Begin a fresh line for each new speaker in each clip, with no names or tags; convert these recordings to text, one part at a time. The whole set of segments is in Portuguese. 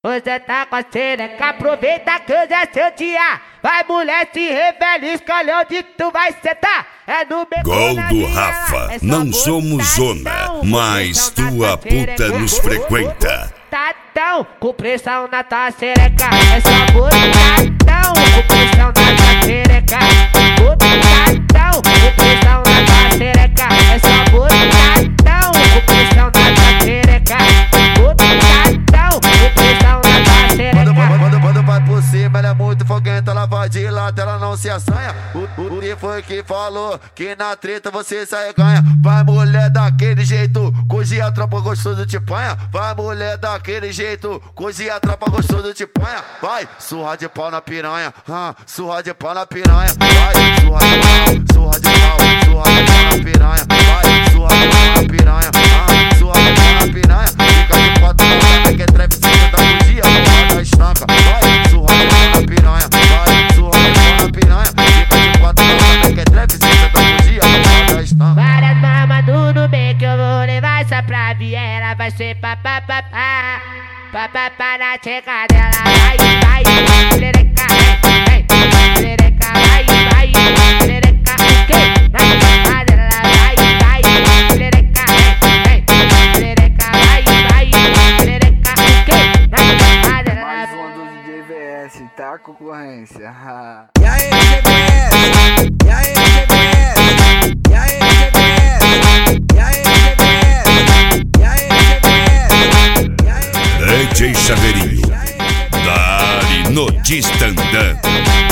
Você tá com a xereca, aproveita que hoje é seu dia. Vai mulher, se revela, escolhe onde tu vai sentar. É no beco.
Gol do Rafa, não somos zona, mas tua puta nos frequenta.
Tatão, com pressão na tua xereca. É só botadão, com pressão na tua xereca. Botadão, com pressão na tua xereca. É só botadão, com pressão na tua xereca. Botadão, com pressão na tua xereca.
Quando vai por cima, ela é muito foguenta, ela vai de lado, ela não se assanha. O que foi que falou que na treta você sai ganha? Vai mulher daquele jeito, cozinha a tropa gostoso te panha. Vai mulher daquele jeito, cozinha a tropa gostoso te panha. Vai, surra de pau na piranha, surra de pau na piranha. Vai, surra de pau, surra de pau, surra de pau na piranha. Vai, surra de pau na piranha, surra de pau na piranha. Fica de quatro na que é trap, você tá no dia, porra da estanca. Vai, surra de pau na piranha, vai, surra de pau na piranha. Fica de quatro na que é trap, você tá no dia, porra da estanca.
Várias mamas no meio que eu vou levar essa pra Viera. Vai ser papapá, papapá na tcheca dela. Vai, vai, xereca, vem, xereca, vai, vai, xereca, ok, na tcheca dela. Vai, vai, xereca, vem, xereca, vai, vai, xereca, ok, na tcheca dela.
Mais uma do DJ VS, tá, concorrência? E aí, GBS? E aí, GBS? E aí, GBS? E aí, GBS? E aí, GBS? E aí,
DJ Chaveirinho, Dari Notista andando.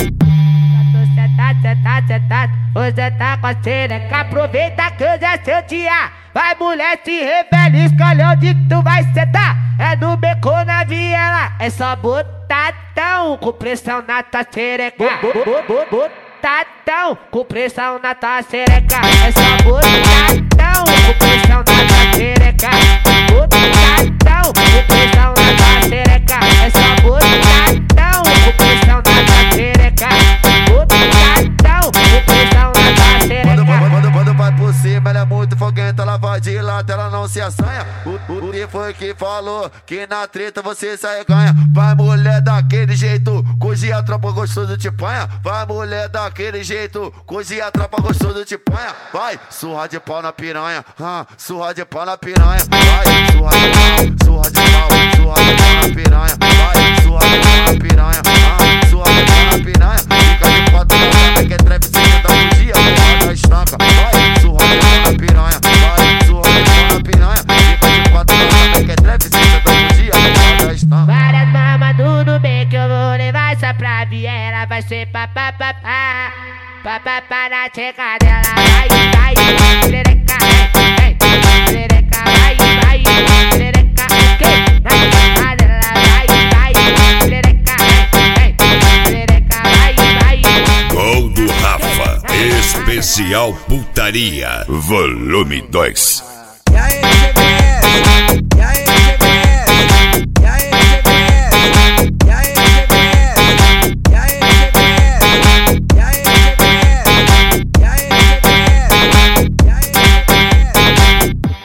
Você tá com a xereca, aproveita que hoje é seu dia. Vai mulher, se revela, escolhe onde tu vai sentar. É no beco na viela, é só botadão, com pressão na tua xereca. Botadão, com pressão na tua xereca. É só botadão, com pressão na tua xereca. Botadão, com pressão na tua xereca. É só botadão, com pressão na tua xereca. Botadão, com pressão na tua xereca.
Quando vai por cima, ela é muito foguenta, ela vai de lado, ela não se assanha. O que foi que falou que na treta você sai ganha? Vai mulher daquele jeito, cozinha a tropa gostoso te panha. Vai mulher daquele jeito, cozinha a tropa gostoso te panha. Vai, surra de pau na piranha, surra de pau na piranha. Vai, surra de pau, surra de pau, surra de pau na piranha. Vai, surra de pau na piranha, surra de pau na piranha. Fica de quatro na que é trap, você tá no dia, porra da estanca. Vai, surra de pau na piranha, vai, surra de pau na piranha. Fica de quatro na que é trap, você tá no dia, porra da estanca.
Várias mamas no meio que eu vou levar essa pra Viera. Vai ser papapá, papapá na tcheca dela. Vai, vai, xereca, vem, xereca, vai, vai, xereca, ok, na tcheca dela. Vai, vai, xereca, vem, xereca, vai, vai.
Gol do Rafa, especial putaria, volume 2.
GBS?